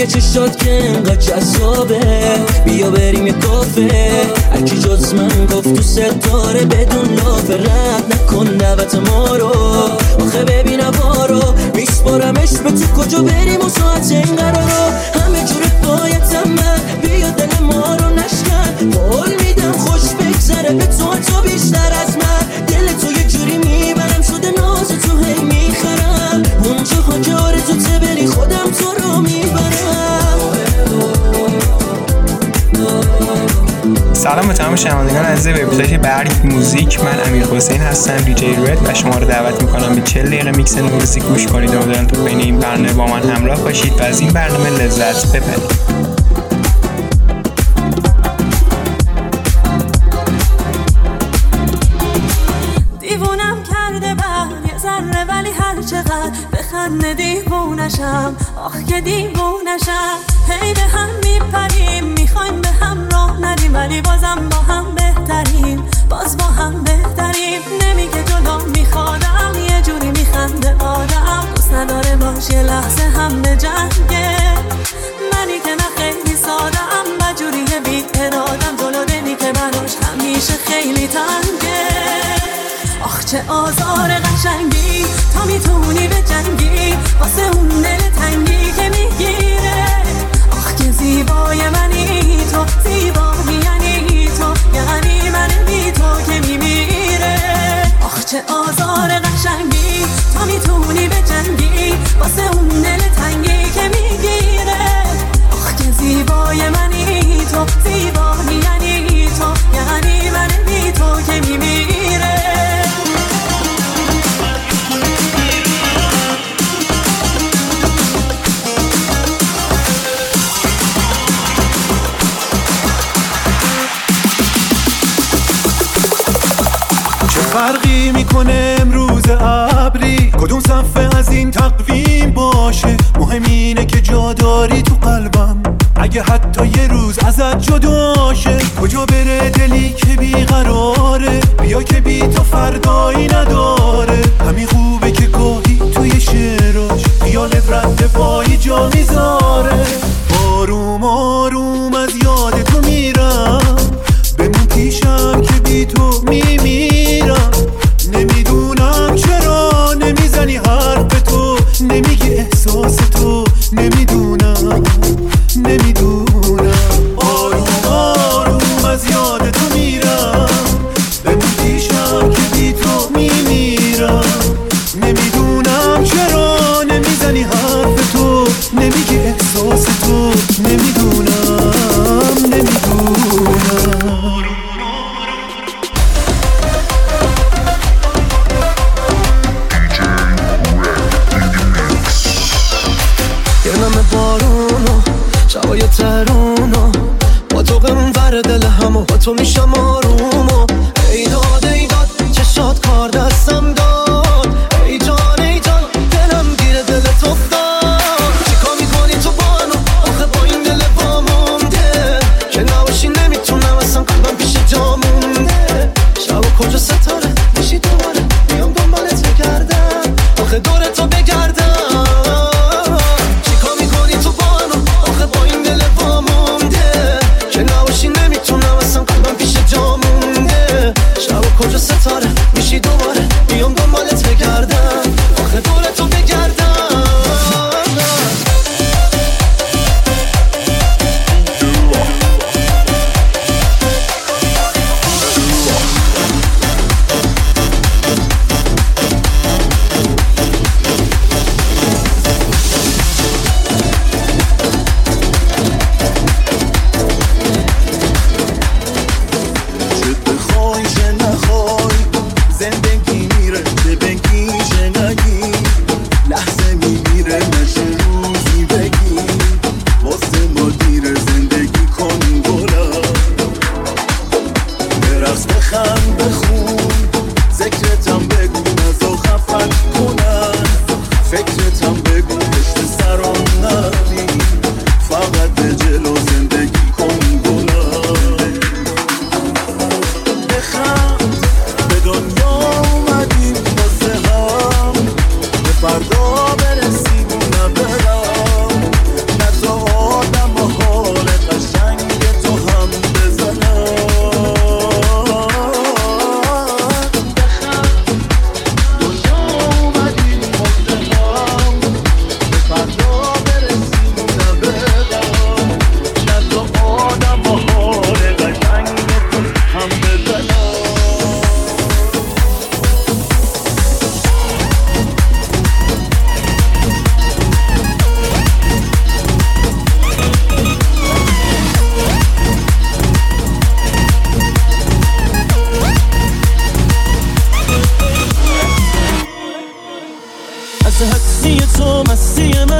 میگه چه شد که انقدر جذابه، بیا بریم یه کافه. هرکی جز من گفت تو ستاره بدون لاف، رد نکن دعوت ما رو. آخه ببین هوا رو میسپارمش به تو، کجا بریم و ساعت این قرارو. همه جورت باید من بیا دل ما رو نشکن، قول میدم خوش بگذره به تو بیشتر از من. دل تو یه جوری میبرم شده ناز تو هی میخرم، اونجا ها که آرزوته بری خودم تو رو میبرم. سلام به تمام شنوندگان عزیز وبسایت برگ موزیک. من امیرحسین هستم، دیجی رد، و شما رو دعوت میکنم به 40 دقیقه میکس موزیک گوش کنید و امیدوارم تو بین این برنامه با من همراه باشید و از این برنامه لذت ببرید. دیوونم کرده بر یه ذره، ولی هر چقدر بخنده دیوونشم، آخ که دیوونشم. هی به هم میپریم میخوایم به هم راه ندیم، ولی بازم با هم بهتریم، باز با هم بهتریم. نمیگه جلو میخوادم، یه جوری میخنده آدم، دوست نداره باش یه لحظه هم به جنگه. منی که نه خیلی سادم و جوری بی ارادم، جلو دلی که براش همیشه خیلی تنگه. آخ چه آزار قشنگی، تا میتونی به جنگی واسه اون دل تنگی که میگیره. آخ که زیبای منی تو، زیبایی یعنی تو، یعنی من بی تو که میمیره. آخ چه آزار قشنگی، تا میتونی به جنگی واسه اون دل تنگی که میگیره. آخ که زیبای منی تو، زیبایی یعنی تو، یعنی من بی تو که میمیره. فرقی میکنه امروز ابری کدوم صفحه از این تقویم باشه، مهم اینه که جا داری تو قلبم، اگه حتی یه روز ازت جداشه. کجا بره دلی که بیقراره، بیا که بی تو فردایی نداره. همین خوبه که گاهی توی شعراش خیالت رد پایی جا میذاره. آروم آروم از یاد تو میرم، بمون پیشم که بی تو میمیرم. نمیدونم چرا نمیزنی حرف تو، نمیگی احساس تو، نمیدونم. آروم آروم از یاد تو میرم، بمون پیشم که بی تو میمیرم. نمیدونم چرا نمیزنی حرف تو، نمیگی احساس تو، نمیدونم. شبای ترونو با تو قنور دل همو، با تو میشم آرومو. ای داد چشات کار دستم داد، ای جان دلم گیره دلت افتاد. چیکار میکنی تو با منو، آخه با این دل با مونده، که نباشی نمیتونم اصلا قلبم پیش جا مونده. شب کجا ستاره میشی دوباره، بیام دنبالت بگردم، آخه دور تو بگردم. نمیتونم اصلا قلبم پیش جام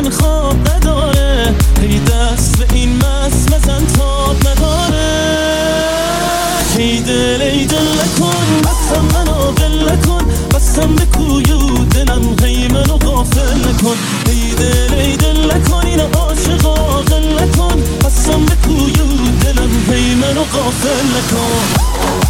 من خواب نداره، هی دست به این مست مزن تاب نداره. ای دل نکن بستم منو دل نکن، بستم به کویو دلم هی منو غافل نکن. ای دل نکن این عاشق عاقل نکن، بستم به کویو دلم هی منو غافل نکن.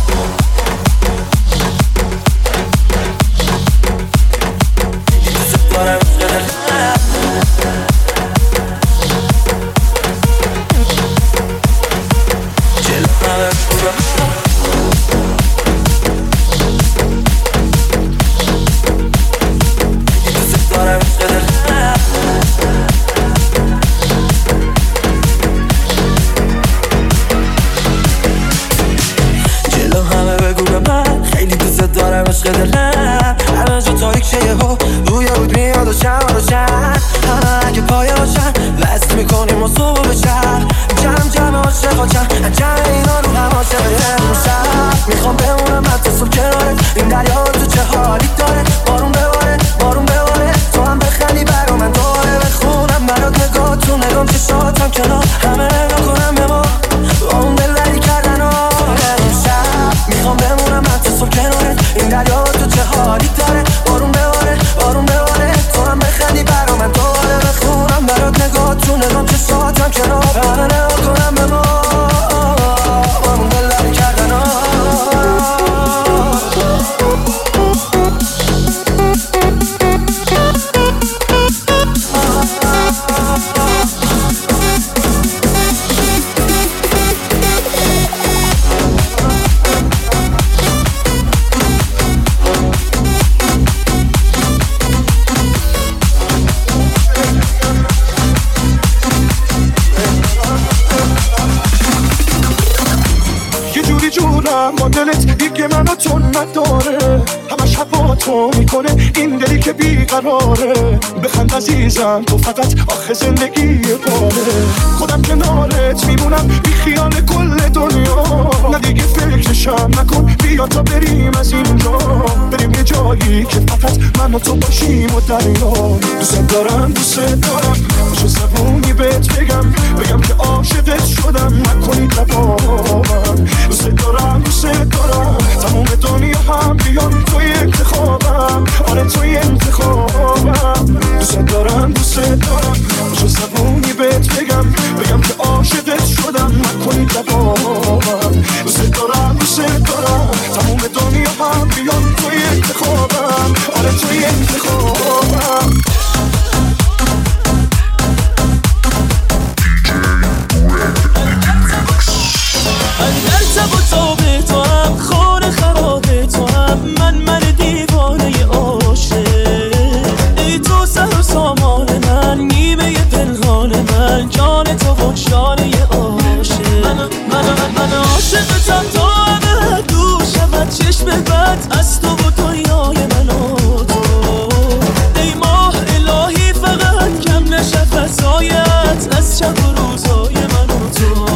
همه جا تاریک شه ها روی رود میاد و شهر اگه پایه باشن وست میکنیم و صبح به شهر جمع عاشق ها جمع اینا رو هماشه بریم شهر. میخوام بمونم حتی صبح کناره این دریا تو چه حالی داره. بارون بباره تو هم بخندی برا من داره. بخونم برات نگاه تو نگام چشاتم کنار همه نگاه کنم به ما با اون دلبری کردن ها بریم شهر. میخوام بمونم حتی صبح کناره این دریا تو چه حالی داره. بارون بباره تو هم بخندی برا من داره. بخونم برات نگاه تو نگام چشاتم کنار همه نگاه کنم به ما با اون دلبری کردن ها. با دلت دیگه منو تو نداره، همش هوا تو میکنه این دلی که بیقراره. بخند عزیزم تو فقط آخه زندگی باره. خودم کنارت میمونم بی خیال کل دنیا. نه دیگه فکرشم نکن بیا تا بریم از اینجا، بریم یه جایی که فقط من و تو باشیم و دریا. دوست دارم چه زبونی بهت بگم که عاشقت شدم نکنی دبابم. دوست دارم تموم دنیا هم بیان توی انتخابم. آره توی انتخابم. دوست دارم چه زبونی بهت بگم که عاشقت شدم نکنی دبابم. دوست دارم تموم دنیا هم بیان توی انتخابم. آره توی انتخابم. اندر تب و تاب تو هم خانه خراب تو هم من دیوانه عاشق. ای تو سر و سامان من نیمه پنهان من جان تو و جانه عاشق. من عاشقتم تا همه دور شود چشم بد از تو و دنیای من و تو. ای ماه الهی فقط کم نشه فضایت از شب و روزای من و تو.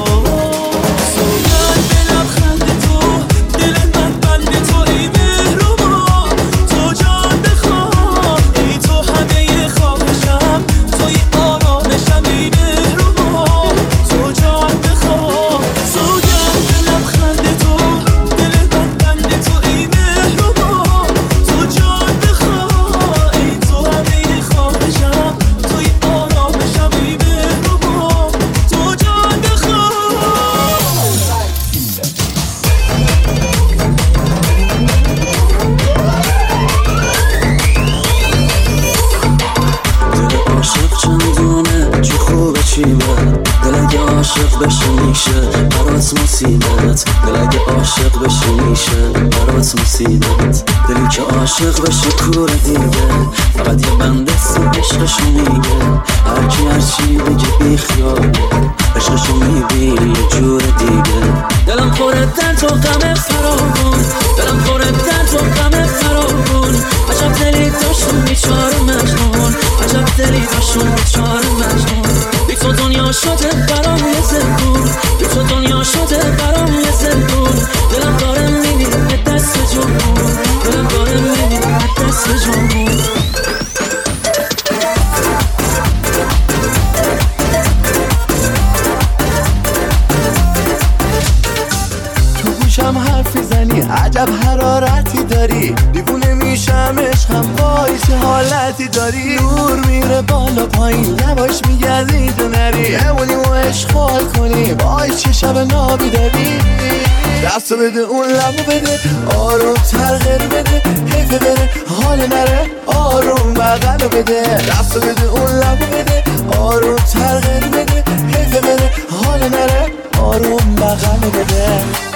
عاشق بشی میشه برات مصیبت. دل اگه عاشق بشی میشه برات مصیبت. دلی که عاشق بشه کوره دیگه فقط یه بنده سی عشقشو میگه. هرچی بگه بی خیاله عشقشو میبینی یه جور دیگه. دلم خورد در تو غم فراغون، دلم خورد در تو غم فراغون. عجب دلی داشون بیچار مجنون، عجب دلی داشون بیچار مجنون. بی تو دنیا شده برام یه زندون، بی تو دنیا شده برام یه زندون. دلم داره میبینه دست جمهور، دلم داره میبینه دست جمهور. بری دیوونه میشم عشقم وای چه حالتی داری نور میره بالا پایین یواش میگردی تو نری همونیم و عشق حال کنی وای چه شب نابی داری دستو بده اون لبو بده آروم ترغیر بده حیفه بره حال نره آروم بغلو بده دستو بده اون لبو بده آروم ترغیر بده حیفه بره حال نره آروم بغلو بده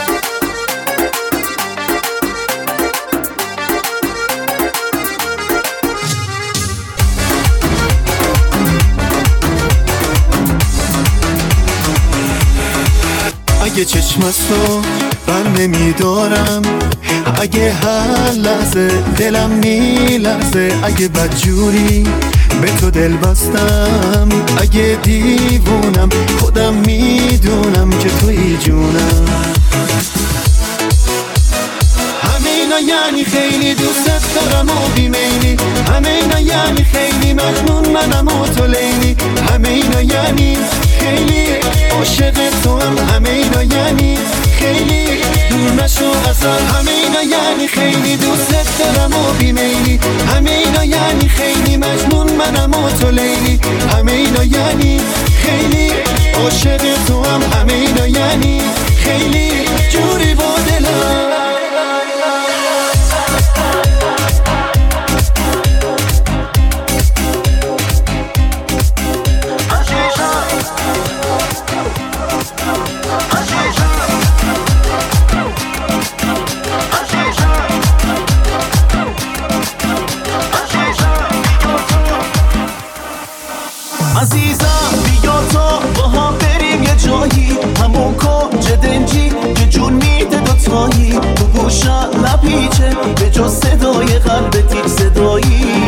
اگه چشمستو بر نمیدارم اگه هر لحظه دلم میلرزه اگه بدجوری به تو دل بستم اگه دیوونم خودم میدونم که توی جونم همینا یعنی خیلی دوست دارم و بیمینی همینا یعنی خیلی مجنون منم و تو لیلی همینا یعنی خیلی عاشق تو هم اینا یعنی خیلی دور نشو ازم همینا یعنی خیلی دوست دارم و بیمیلی همینا یعنی خیلی مجنون منم و تو لیلی همینا یعنی خیلی عاشق تو هم همینا یعنی خیلی جوری با دلم عزیزم بیا تا با هم بریم یه جایی همون کنج دنجی که جون میده دوتایی تو گوشم نپیچه به جز صدای قلبت یک صدایی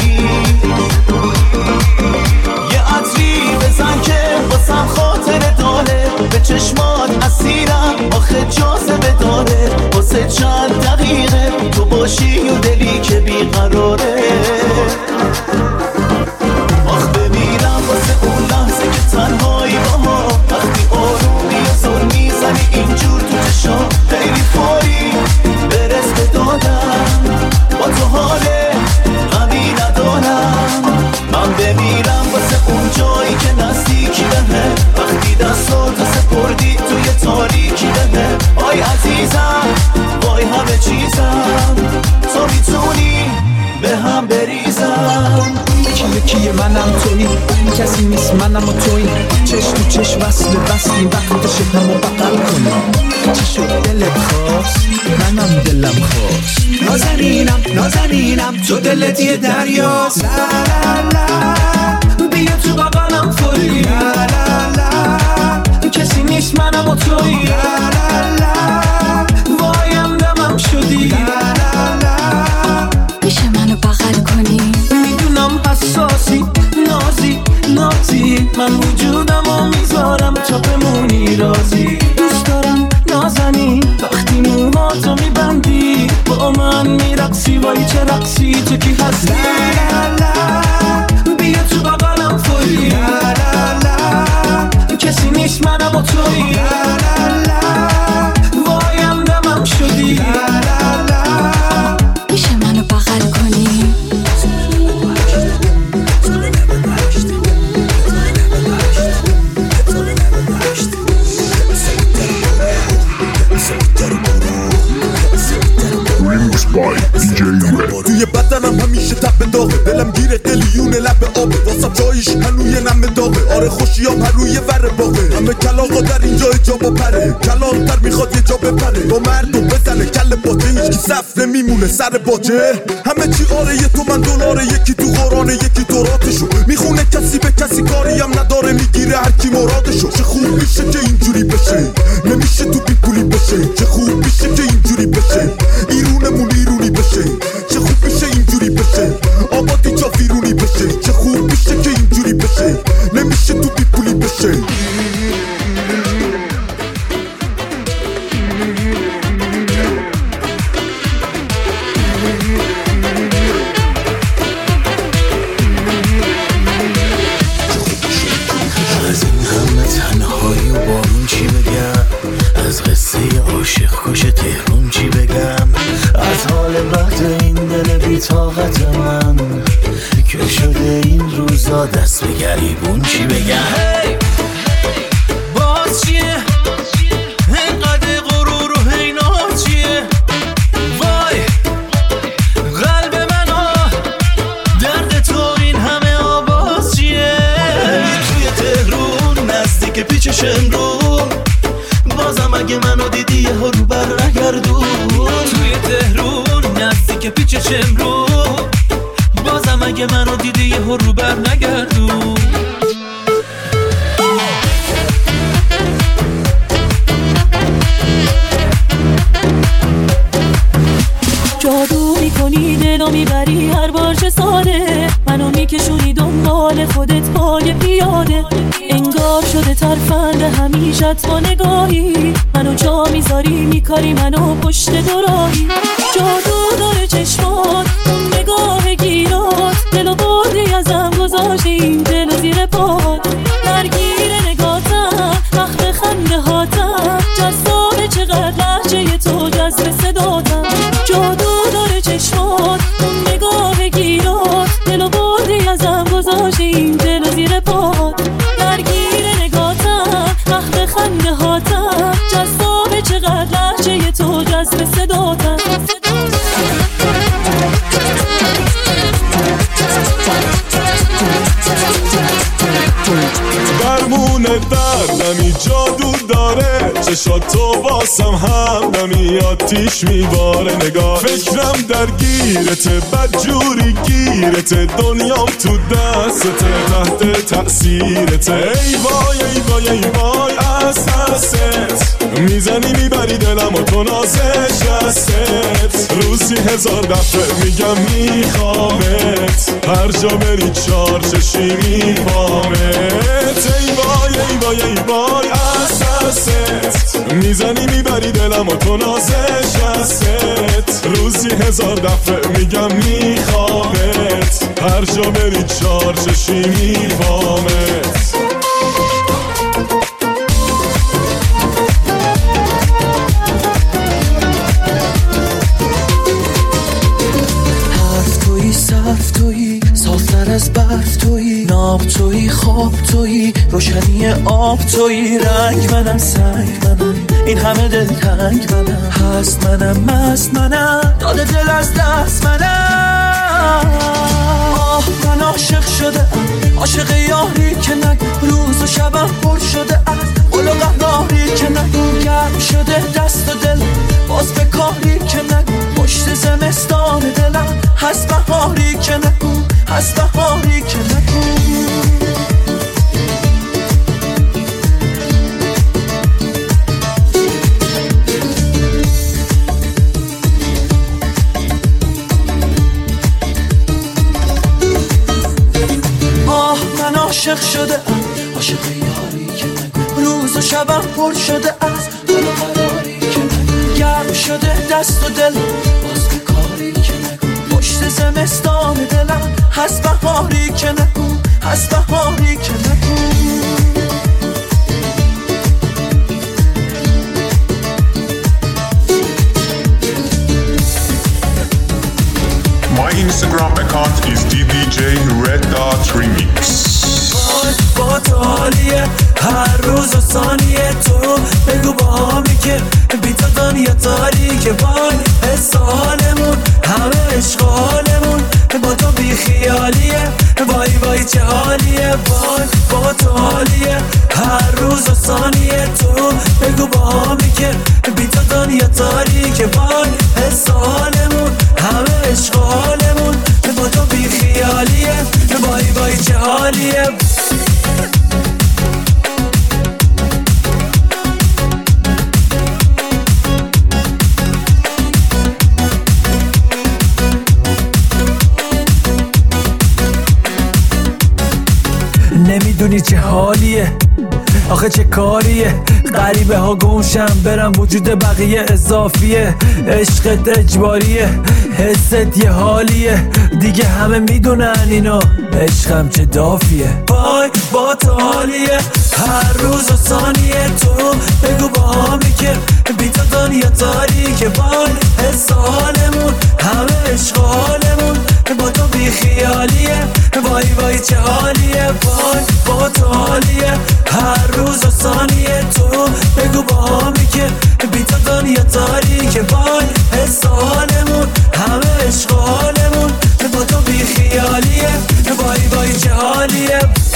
یه عطری بزن که واسم خاطر داره به چشمات اسیرم آخه جاذبه داره واسه چند دقیقه تو باشی و دلی که بیقراره آخ بمیرم واسه اون لحظه که تنهایی باها وقتی آرومی و زل میزنی اینجور تو چشام خیلی فوری برس به دادم با تو حاله غمی ندارم من بمیرم واسه اون جایی که نزدیکی بهه وقتی دستاتو سپردی توی تاریکی بهه آی عزیزم وای همه چیزم تو میتونی به هم بریزم یکی منم تویی کسی نیست منم و تویی چشم تو چشم وصلیم وقتی تو شکم و بغل کنیم چی شد دلت خواست منم دلم خواست نازنینم تو دلت یه دریاست لا لا لا بیا تو بغلم فوری لا لا لا کسی نیست منم و تویی لا لا لا وایم دمم شدی لا لا لا میشه منو بغل کنی میدونم حساسی نازی من وجودمو میذارم تا بمونی رازی دوست دارم نازنی وقتی موهاتو میبندی با من میرقصی وای چه رقصی تو کی هستی لا لا بیا تو بغلم فوری لا لا لا کسی نیست منم و تویی لا لا لا وایم دمم شدی لا لا لا میشه منو بغل کنی توی بدنم همیشه تب داغه دلم گیره قلیون لب آبه واسم جایش هنوی نم داغه آره خوشیام هر روی ور باغه همه کلاغا در اینجا جا با پره کلاغ‌تر میخواد یه جا بپره با مردم بزنه کل باجه هیچکی صف نمیمونه سر باجه همه چی آره یه تو من دلاره یکی تو قرآنه یکی توراتشو میخونه کسی به کسی کاری هم نداره میگیره هر کی مرادشو چه خوب میشه که اینجوری بشه نمیشه تو بی پولی بشه چه خوب میشه که اینجوری بشه ایرونمون ایرونی بشه چه خوب میشه اینجوری بشه آبادی جا ویرونی بشه چه خوب میشه که اینجوری بشه نمیشه تو بی پولی بشه از این همه اسم گریبون چی بگم؟ باز چیه؟ اینقدر غرور و حینا چیه؟ وای قلب منو درد تو این همه آواز چیه؟ توی تهرون نزدیک پیچ شمرون بازم اگه منو دیدی یه رو بر نگردون. توی تهرون نزدیک پیچ شمرون بازم اگه منو دیدی یه رو بر نگردون. جادو میکنی دلو میبری هر بار چه ساده منو میکشونی دنبال خودت پای پیاده انگار شده ترفند همیشت با نگاهی منو جا میذاری میکاری منو پشت دوراهی. جادو داره چشمات اون نگاه گیرات دلو بردی ازم گذاشتی این دلو زیر پات درگیر نگاتم وقت خنده هاتم جذابه چقدر لحجه تو جذب صداتم. جادو داره چشمات اون نگاه گیرات دلو بردی ازم گذاشتی این دلو زیر پات درگیر نگاتم وقت خنده هاتم جذابه چقدر لحجه تو جذب صداتم. درمون دردمی جادو داره چشات تو واسم هم نمی آتیش میباره نگاه فکرم درگیرته بدجوری گیرته دنیام تو دستته تحت تأثیرته. ای وای ای وای ای وای از دستت میزنی میبری دلم و تو نازش هستت روزی 1000 دفعه میگم میخوامت هر جا بری چار چشی میفامت. ای وای ای وای ای وای از دستت میزنی میبری دلم و تو نازش هستت روزی 1000 دفعه میگم میخوامت هر جا بری چار چشی میفامت. صرف تویی صافتر از برف تویی ناب تویی خواب تویی روشنی آب تویی رنگ منم سنگ منم این همه دل تنگ منم هست منم مست منم داده دل از دست منم. آه من عاشق شده عاشق یاری که نگو روز و شبم پر شده از قل و قهاری که نگو گرم شده دست و دل باز به کاری که نگو پشت زمستان دلم هست بهاری که نگو هست بهاری که نگو. آه من عاشق شده عاشق یاری که نگو روز و شبم پر شده از دل و قراری که نگو گرم شده دست و دل باز به کاری که نگو پشت زمستان دلم هست بهاری که نگو هست بهاری که نگو. My Instagram account is ddjred.remix. با تو حالیه هر روز و ثانیه تو بگو با همی که بی تو دنیا تاریکه وای حس حالمون همه عشق حالمون با تو بی خیالیه وای وای چه حالیه وای با تو حالیه هر روز و ثانیه تو بگو با همی که بی تو دنیا تاریکه وای حس حالمون همه عشق حالمون با تو بی خیالیه وای وای چه حالیه. نمیدونی چه حالیه آخه چه کاریه غریبه ها گمشم برم وجود بقیه اضافیه عشقت اجباریه حست یه حالیه دیگه همه میدونن اینو عشقم چه دافیه وای با تو حالیه هر روز و ثانیه تو بگو با همی که بی تو دنیا تاریکه وای حس حالمون همه عشق حالمون با تو بی خیالیه وای وای چه حالیه خالیه هر روز و ثانیه. تو بگو با همی که بی تو دنیا تاریکه. وای حس حالمون همه عشق حالمون با تو بی خیالیه. وای وای چه حالیه.